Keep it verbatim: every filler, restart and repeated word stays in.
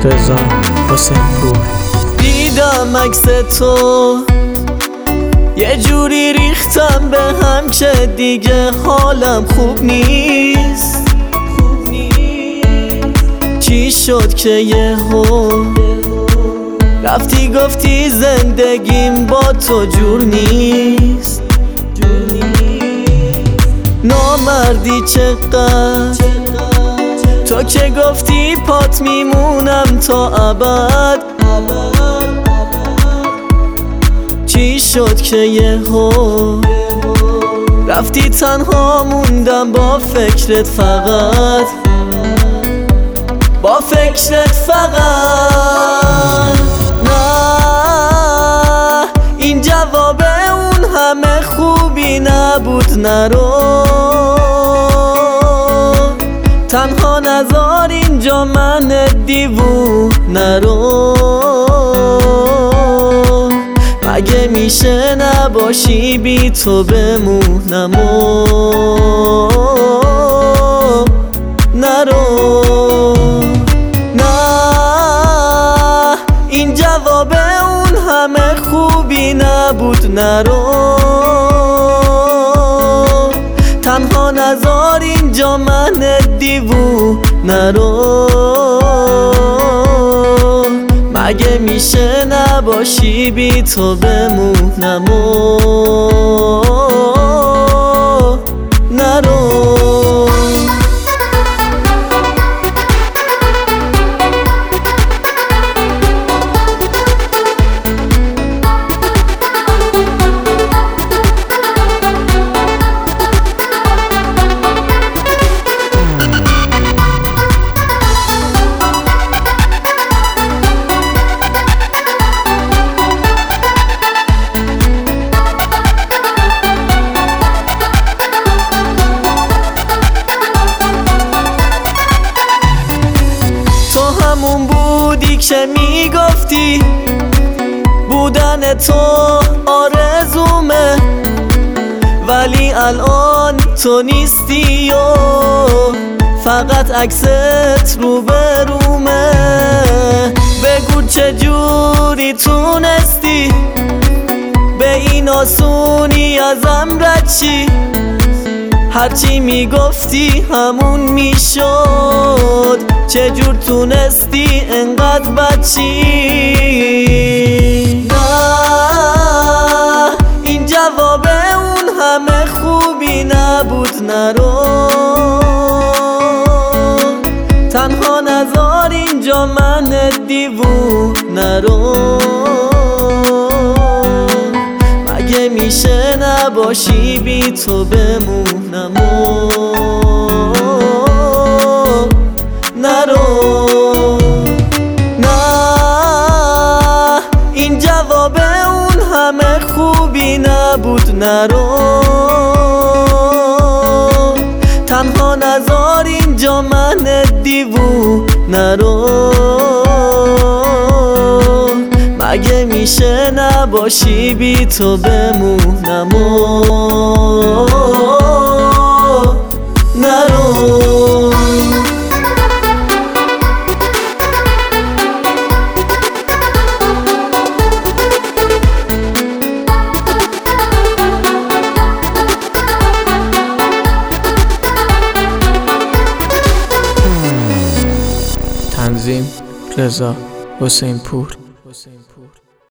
رضا حسین پور. دیدم عکس تو یه جوری ریختم به هم که دیگه حالم خوب نیست. چی شد که یهو رفتی گفتی زندگیم با تو جور نیست؟ نامردی چقدر تو که گفتی پات میمونم تا ابد. چی شد که یهو رفتی تنها موندم با فکرت فقط، با فکرت فقط. نه این جواب اون همه خوبی نبود، نرو تنها نذار اینجا من دیوونه رو. مگه میشه نباشی بی تو بمونم و نرو. نه این جواب اون همه خوبی نبود، نرو تنها نذار اینجا من دیوونه رو. مگه میشه نباشی بی تو بمونم و نرو. همون بودی که میگفتی بودن تو آرزومه، ولی الان تو نیستی و فقط عکست رو به رومه. بگو چجوری تونستی به این آسونی ازم رد چی؟ هرچی میگفتی همون میشد، چجور تونستی انقدر بچی؟ نه این جواب اون همه خوبی نبود، نرو تنها نذار اینجا من دیوونه رو. مگه میشه نباشی بی تو بمونم و نرو. نه این جواب اون همه خوبی نبود، نرو تنها نذار اینجا من دیوونه رو. مگه میشه نباشی بی تو بمونم و نرو. تنظیم رضا حسین پور.